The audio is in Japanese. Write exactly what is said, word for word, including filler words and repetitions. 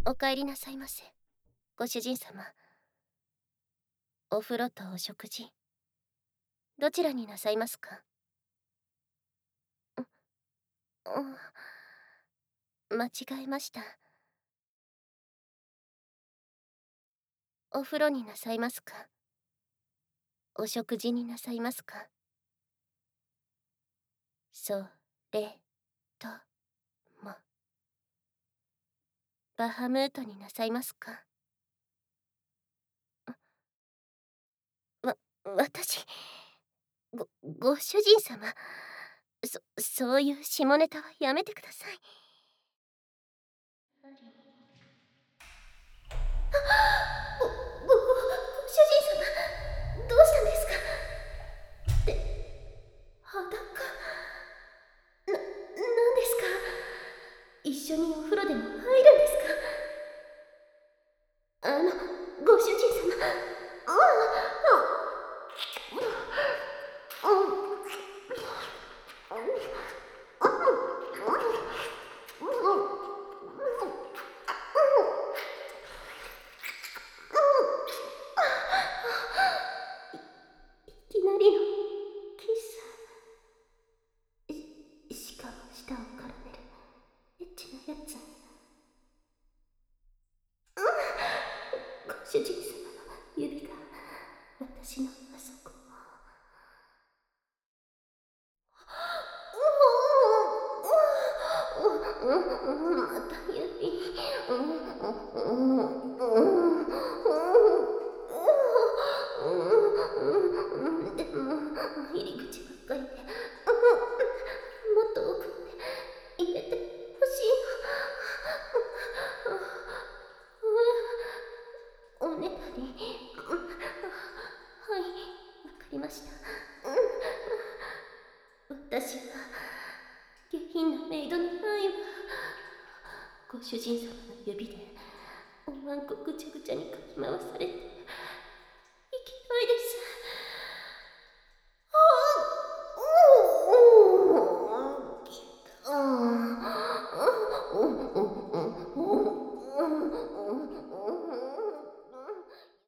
お帰りなさいませ、ご主人様。お風呂とお食事、どちらになさいますか？うん、間違えました。お風呂になさいますか？お食事になさいますか？それともバハムートになさいますか？わ、私、ご、ご主人様、そ、そういう下ネタはやめてください。ご、ご、ご、ご主人様、どうしたんですか？って、裸。な、なんですか？一緒にお風呂でも入るんですか？あの、ご主人様、ああ、あ、いきなりのキス。し、しかも舌を絡めるエッチなやつ。ご主人様の指が私のあそこまた指。でも入り口ばっかりで、もっと奥まで入れてほしいの。おねだり。はい、わかりました。私は下品なメイドにないわ。ご主人様の指でおわんこぐちゃぐちゃにかき回されて生きたいです。